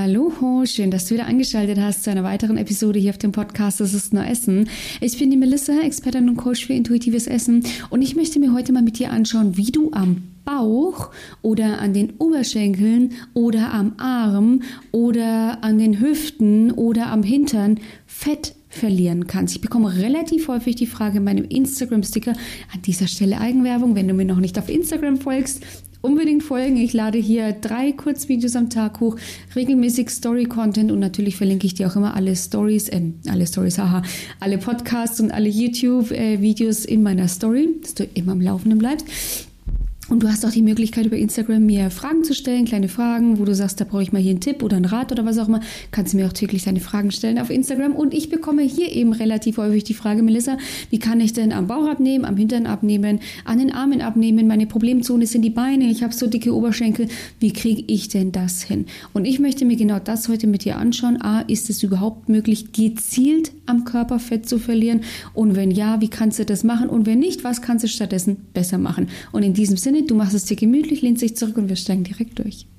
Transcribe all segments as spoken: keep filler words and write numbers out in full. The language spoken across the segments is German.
Hallo, schön, dass du wieder eingeschaltet hast zu einer weiteren Episode hier auf dem Podcast Das ist nur Essen. Ich bin die Melissa, Expertin und Coach für intuitives Essen und ich möchte mir heute mal mit dir anschauen, wie du am Bauch oder an den Oberschenkeln oder am Arm oder an den Hüften oder am Hintern Fett verlieren kannst. Ich bekomme relativ häufig die Frage in meinem Instagram-Sticker, an dieser Stelle Eigenwerbung, wenn du mir noch nicht auf Instagram folgst, unbedingt folgen. Ich lade hier drei Kurzvideos am Tag hoch, regelmäßig Story-Content und natürlich verlinke ich dir auch immer alle Stories, äh, alle Stories, haha, alle Podcasts und alle YouTube-Videos in meiner Story, dass du immer am Laufenden bleibst. Und du hast auch die Möglichkeit, über Instagram mir Fragen zu stellen, kleine Fragen, wo du sagst, da brauche ich mal hier einen Tipp oder einen Rat oder was auch immer. Kannst du mir auch täglich deine Fragen stellen auf Instagram. Und ich bekomme hier eben relativ häufig die Frage, Melissa, wie kann ich denn am Bauch abnehmen, am Hintern abnehmen, an den Armen abnehmen? Meine Problemzone sind die Beine, ich habe so dicke Oberschenkel. Wie kriege ich denn das hin? Und ich möchte mir genau das heute mit dir anschauen. A, ist es überhaupt möglich, gezielt am Körper Fett zu verlieren? Und wenn ja, wie kannst du das machen? Und wenn nicht, was kannst du stattdessen besser machen? Und in diesem Sinne, du machst es dir gemütlich, lehnst dich zurück und wir steigen direkt durch.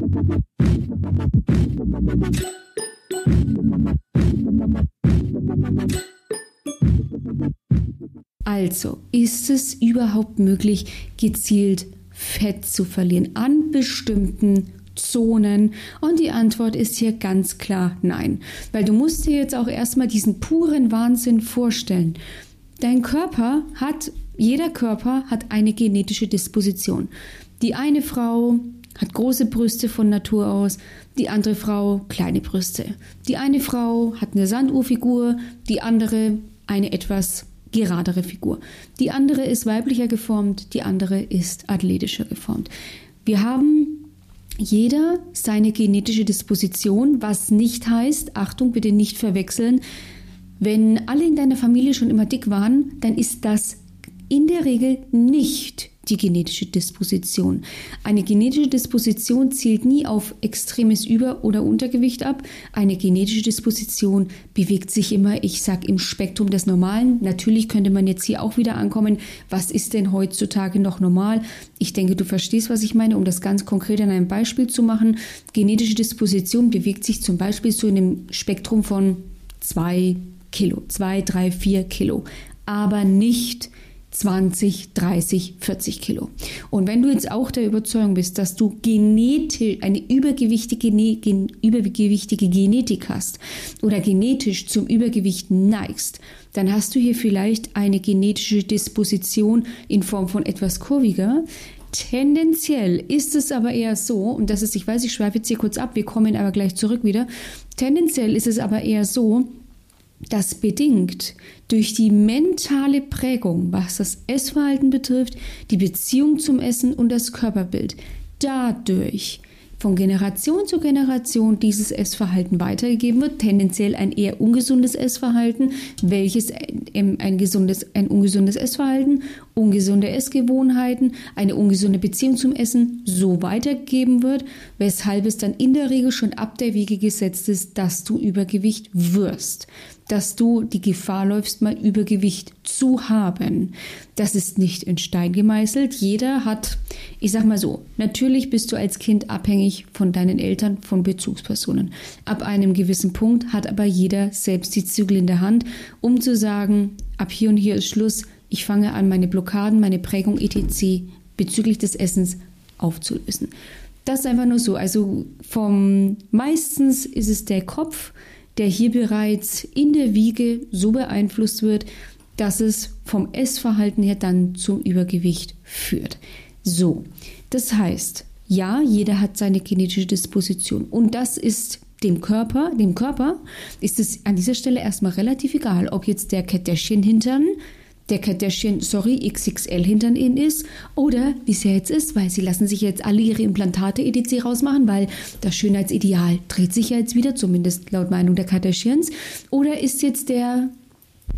Also, ist es überhaupt möglich, gezielt Fett zu verlieren an bestimmten Zonen? Und die Antwort ist hier ganz klar nein. Weil du musst dir jetzt auch erstmal diesen puren Wahnsinn vorstellen. Dein Körper hat, jeder Körper hat eine genetische Disposition. Die eine Frau hat große Brüste von Natur aus, die andere Frau kleine Brüste. Die eine Frau hat eine Sanduhrfigur, die andere eine etwas geradere Figur. Die andere ist weiblicher geformt, die andere ist athletischer geformt. Wir haben jeder seine genetische Disposition, was nicht heißt, Achtung, bitte nicht verwechseln, wenn alle in deiner Familie schon immer dick waren, dann ist das in der Regel nicht die genetische Disposition. Eine genetische Disposition zielt nie auf extremes Über- oder Untergewicht ab. Eine genetische Disposition bewegt sich immer, ich sage, im Spektrum des Normalen. Natürlich könnte man jetzt hier auch wieder ankommen, was ist denn heutzutage noch normal? Ich denke, du verstehst, was ich meine, um das ganz konkret an einem Beispiel zu machen. Genetische Disposition bewegt sich zum Beispiel so in einem Spektrum von zwei Kilo, zwei, drei, vier Kilo, aber nicht zwanzig, dreißig, vierzig Kilo. Und wenn du jetzt auch der Überzeugung bist, dass du genetisch eine übergewichtige, gen, übergewichtige Genetik hast oder genetisch zum Übergewicht neigst, dann hast du hier vielleicht eine genetische Disposition in Form von etwas kurviger. Tendenziell ist es aber eher so, und das ist, ich weiß, ich schweife jetzt hier kurz ab, wir kommen aber gleich zurück wieder, tendenziell ist es aber eher so, dass bedingt durch die mentale Prägung, was das Essverhalten betrifft, die Beziehung zum Essen und das Körperbild, dadurch von Generation zu Generation dieses Essverhalten weitergegeben wird, tendenziell ein eher ungesundes Essverhalten, welches ein, ein, gesundes, ein ungesundes Essverhalten, ungesunde Essgewohnheiten, eine ungesunde Beziehung zum Essen so weitergegeben wird, weshalb es dann in der Regel schon ab der Wiege gesetzt ist, dass du Übergewicht wirst, dass du die Gefahr läufst, mal Übergewicht zu haben. Das ist nicht in Stein gemeißelt. Jeder hat, ich sag mal so, natürlich bist du als Kind abhängig von deinen Eltern, von Bezugspersonen. Ab einem gewissen Punkt hat aber jeder selbst die Zügel in der Hand, um zu sagen, ab hier und hier ist Schluss, ich fange an, meine Blockaden, meine Prägung et cetera bezüglich des Essens aufzulösen. Das ist einfach nur so. Also vom meistens ist es der Kopf, der hier bereits in der Wiege so beeinflusst wird, dass es vom Essverhalten her dann zum Übergewicht führt. So, das heißt, ja, jeder hat seine genetische Disposition und das ist dem Körper, dem Körper ist es an dieser Stelle erstmal relativ egal, ob jetzt der Kardashian-Hintern, der Kardashian, sorry, X X L-Hintern in ist oder wie es ja jetzt ist, weil sie lassen sich jetzt alle ihre Implantate et cetera rausmachen, weil das Schönheitsideal dreht sich ja jetzt wieder, zumindest laut Meinung der Kardashians. Oder ist jetzt der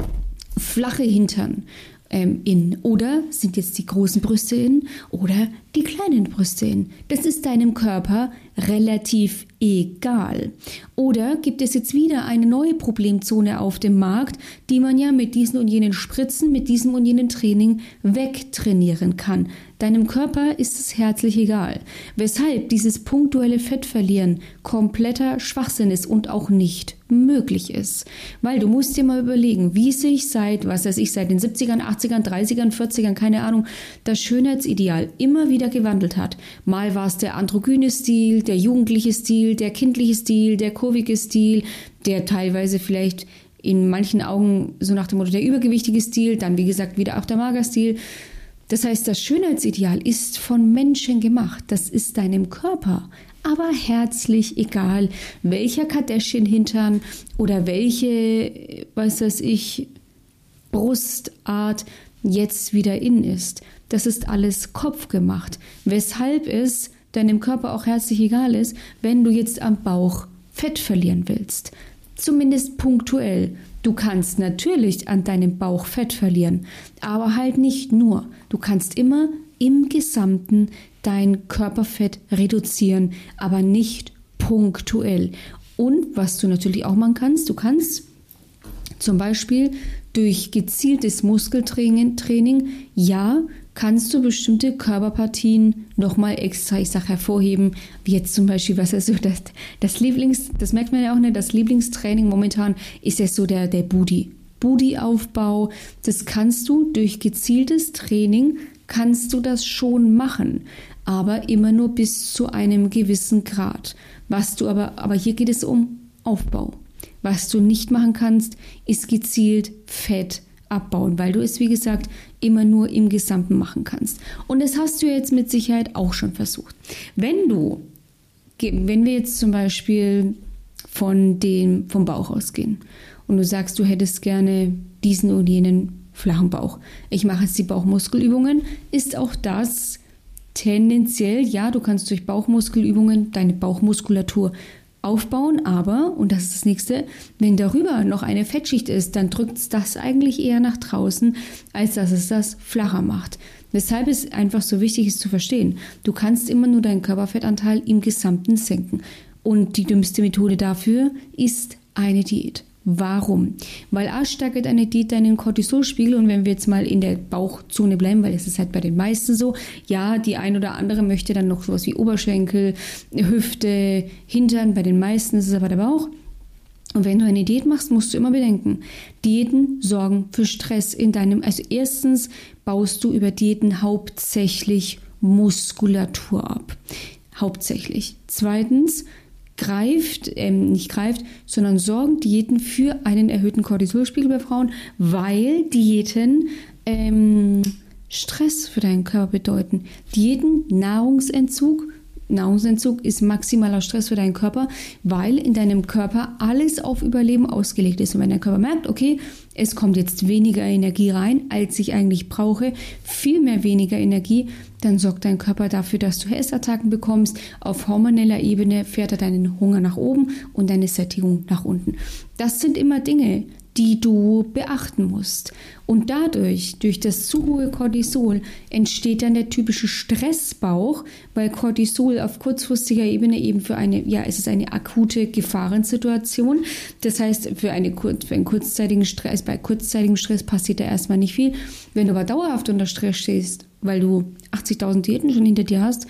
flache Hintern ähm, in? Oder sind jetzt die großen Brüste in? Oder die kleinen Brüste hin. Das ist deinem Körper relativ egal. Oder gibt es jetzt wieder eine neue Problemzone auf dem Markt, die man ja mit diesen und jenen Spritzen, mit diesem und jenen Training wegtrainieren kann. Deinem Körper ist es herzlich egal. Weshalb dieses punktuelle Fettverlieren kompletter Schwachsinn ist und auch nicht möglich ist. Weil du musst dir mal überlegen, wie sich seit, was weiß ich, seit den siebzigern, achtzigern, dreißigern, vierzigern, keine Ahnung, das Schönheitsideal immer wieder gewandelt hat. Mal war es der androgyne Stil, der jugendliche Stil, der kindliche Stil, der kurvige Stil, der teilweise vielleicht in manchen Augen so nach dem Motto der übergewichtige Stil, dann wie gesagt wieder auch der Magerstil. Das heißt, das Schönheitsideal ist von Menschen gemacht. Das ist deinem Körper aber herzlich egal, welcher Kardashian-Hintern oder welche, was weiß ich, Brustart jetzt wieder in ist. Das ist alles kopfgemacht. Weshalb es deinem Körper auch herzlich egal ist, wenn du jetzt am Bauch Fett verlieren willst. Zumindest punktuell. Du kannst natürlich an deinem Bauch Fett verlieren, aber halt nicht nur. Du kannst immer im Gesamten dein Körperfett reduzieren, aber nicht punktuell. Und was du natürlich auch machen kannst, du kannst zum Beispiel durch gezieltes Muskeltraining, Training, ja, kannst du bestimmte Körperpartien nochmal extra, ich sag, hervorheben, wie jetzt zum Beispiel, was ist so das, das Lieblings, das merkt man ja auch nicht, das Lieblingstraining momentan ist ja so der, der Booty. Booty-Aufbau, das kannst du durch gezieltes Training, kannst du das schon machen, aber immer nur bis zu einem gewissen Grad. Was du aber, aber hier geht es um Aufbau. Was du nicht machen kannst, ist gezielt Fett abbauen, weil du es, wie gesagt, immer nur im Gesamten machen kannst. Und das hast du jetzt mit Sicherheit auch schon versucht. Wenn du, wenn wir jetzt zum Beispiel von dem, vom Bauch ausgehen und du sagst, du hättest gerne diesen und jenen flachen Bauch. Ich mache jetzt die Bauchmuskelübungen, ist auch das tendenziell, ja, du kannst durch Bauchmuskelübungen deine Bauchmuskulatur aufbauen, aber, und das ist das nächste, wenn darüber noch eine Fettschicht ist, dann drückt es das eigentlich eher nach draußen, als dass es das flacher macht. Weshalb es einfach so wichtig ist zu verstehen, du kannst immer nur deinen Körperfettanteil im Gesamten senken. Und die dümmste Methode dafür ist eine Diät. Warum? Weil A steigert eine Diät deinen Cortisolspiegel, und wenn wir jetzt mal in der Bauchzone bleiben, weil es ist halt bei den meisten so, ja, die ein oder andere möchte dann noch sowas wie Oberschenkel, Hüfte, Hintern, bei den meisten ist es aber der Bauch. Und wenn du eine Diät machst, musst du immer bedenken, Diäten sorgen für Stress in deinem, also erstens baust du über Diäten hauptsächlich Muskulatur ab. Hauptsächlich. Zweitens greift, ähm, nicht greift, sondern sorgen Diäten für einen erhöhten Cortisolspiegel bei Frauen, weil Diäten ähm, Stress für deinen Körper bedeuten. Diäten, Nahrungsentzug, Nahrungsentzug ist maximaler Stress für deinen Körper, weil in deinem Körper alles auf Überleben ausgelegt ist. Und wenn der Körper merkt, okay, es kommt jetzt weniger Energie rein, als ich eigentlich brauche, viel mehr weniger Energie, dann sorgt dein Körper dafür, dass du Essattacken bekommst. Auf hormoneller Ebene fährt er deinen Hunger nach oben und deine Sättigung nach unten. Das sind immer Dinge, die du beachten musst. Und dadurch, durch das zu hohe Cortisol, entsteht dann der typische Stressbauch, weil Cortisol auf kurzfristiger Ebene eben für eine, ja, es ist eine akute Gefahrensituation. Das heißt, für, eine, für einen kurzzeitigen Stress, bei kurzzeitigem Stress passiert da erstmal nicht viel. Wenn du aber dauerhaft unter Stress stehst, weil du achtzigtausend Diäten schon hinter dir hast,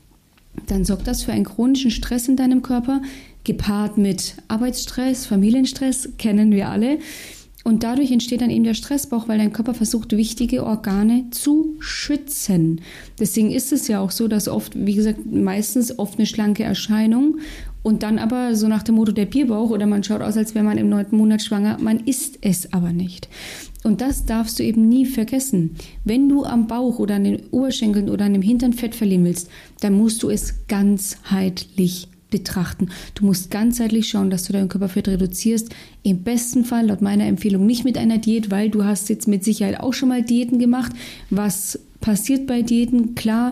dann sorgt das für einen chronischen Stress in deinem Körper, gepaart mit Arbeitsstress, Familienstress, kennen wir alle. Und dadurch entsteht dann eben der Stressbauch, weil dein Körper versucht, wichtige Organe zu schützen. Deswegen ist es ja auch so, dass oft, wie gesagt, meistens oft eine schlanke Erscheinung und dann aber so nach dem Motto der Bierbauch oder man schaut aus, als wäre man im neunten Monat schwanger, man ist es aber nicht. Und das darfst du eben nie vergessen. Wenn du am Bauch oder an den Oberschenkeln oder an dem Hintern Fett verlieren willst, dann musst du es ganzheitlich betrachten. Du musst ganzheitlich schauen, dass du dein Körperfett reduzierst. Im besten Fall, laut meiner Empfehlung, nicht mit einer Diät, weil du hast jetzt mit Sicherheit auch schon mal Diäten gemacht. Was passiert bei Diäten? Klar,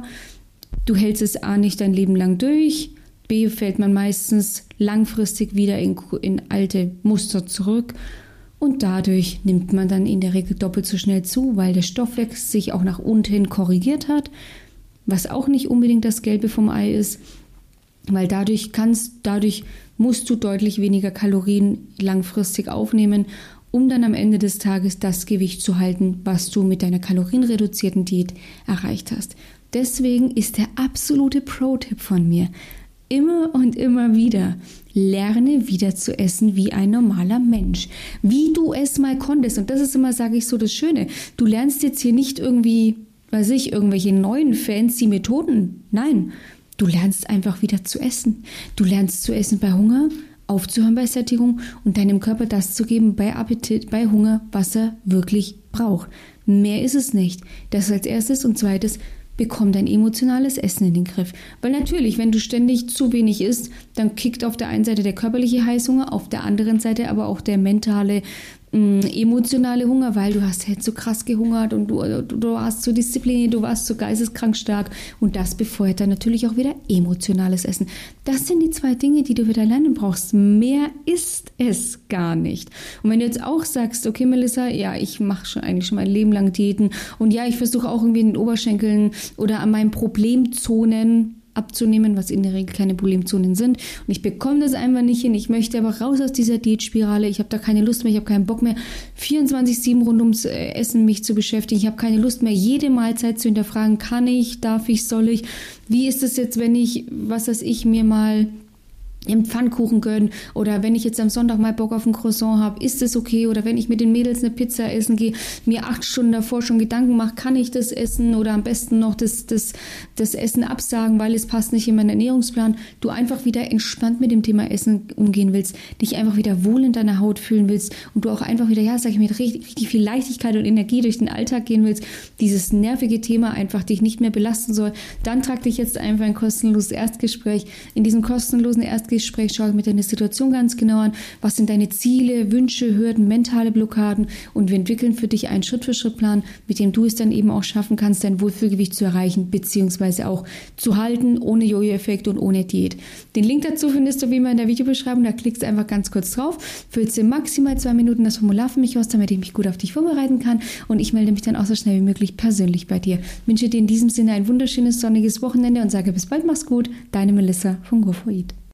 du hältst es A nicht dein Leben lang durch, B fällt man meistens langfristig wieder in, in alte Muster zurück und dadurch nimmt man dann in der Regel doppelt so schnell zu, weil der Stoffwechsel sich auch nach unten korrigiert hat. was auch nicht unbedingt das Gelbe vom Ei ist, weil dadurch kannst, dadurch musst du deutlich weniger Kalorien langfristig aufnehmen, um dann am Ende des Tages das Gewicht zu halten, was du mit deiner kalorienreduzierten Diät erreicht hast. Deswegen ist der absolute Pro-Tipp von mir, immer und immer wieder, lerne wieder zu essen wie ein normaler Mensch. Wie du es mal konntest. Und das ist immer, sage ich so, das Schöne. Du lernst jetzt hier nicht irgendwie, weiß ich, irgendwelche neuen fancy Methoden. Nein, du lernst einfach wieder zu essen. Du lernst zu essen bei Hunger, aufzuhören bei Sättigung und deinem Körper das zu geben bei Appetit, bei Hunger, was er wirklich braucht. Mehr ist es nicht. Das als erstes und zweites, bekomm dein emotionales Essen in den Griff. Weil natürlich, wenn du ständig zu wenig isst, dann kickt auf der einen Seite der körperliche Heißhunger, auf der anderen Seite aber auch der mentale, mh, emotionale Hunger, weil du hast halt so krass gehungert und du, du, du warst so diszipliniert, du warst so geisteskrank stark und das befeuert dann natürlich auch wieder emotionales Essen. Das sind die zwei Dinge, die du wieder lernen brauchst. Mehr ist es gar nicht. Und wenn du jetzt auch sagst, okay Melissa, ja, ich mache schon eigentlich schon mein Leben lang Diäten und ja, ich versuche auch irgendwie in den Oberschenkeln oder an meinen Problemzonen abzunehmen, was in der Regel keine Problemzonen sind. Und ich bekomme das einfach nicht hin. Ich möchte aber raus aus dieser Diätspirale. Ich habe da keine Lust mehr. Ich habe keinen Bock mehr, vierundzwanzig sieben rund ums Essen mich zu beschäftigen. Ich habe keine Lust mehr, jede Mahlzeit zu hinterfragen. Kann ich? Darf ich? Soll ich? Wie ist es jetzt, wenn ich, was weiß ich, mir mal im Pfannkuchen gönnen oder wenn ich jetzt am Sonntag mal Bock auf ein Croissant habe, ist das okay? Oder wenn ich mit den Mädels eine Pizza essen gehe, mir acht Stunden davor schon Gedanken mache, kann ich das essen oder am besten noch das, das, das Essen absagen, weil es passt nicht in meinen Ernährungsplan. Du einfach wieder entspannt mit dem Thema Essen umgehen willst, dich einfach wieder wohl in deiner Haut fühlen willst und du auch einfach wieder, ja, sag ich, mit richtig, richtig viel Leichtigkeit und Energie durch den Alltag gehen willst, dieses nervige Thema einfach dich nicht mehr belasten soll, dann trag dich jetzt einfach ein kostenloses Erstgespräch. In diesem kostenlosen Erstgespräch Gespräch, schau mir deine Situation ganz genau an, was sind deine Ziele, Wünsche, Hürden, mentale Blockaden und wir entwickeln für dich einen Schritt-für-Schritt-Plan, mit dem du es dann eben auch schaffen kannst, dein Wohlfühlgewicht zu erreichen, beziehungsweise auch zu halten, ohne Jojo-Effekt und ohne Diät. Den Link dazu findest du wie immer in der Videobeschreibung, da klickst du einfach ganz kurz drauf, füllst dir maximal zwei Minuten das Formular für mich aus, damit ich mich gut auf dich vorbereiten kann und ich melde mich dann auch so schnell wie möglich persönlich bei dir. Ich wünsche dir in diesem Sinne ein wunderschönes sonniges Wochenende und sage bis bald, mach's gut, deine Melissa von Go for Eat.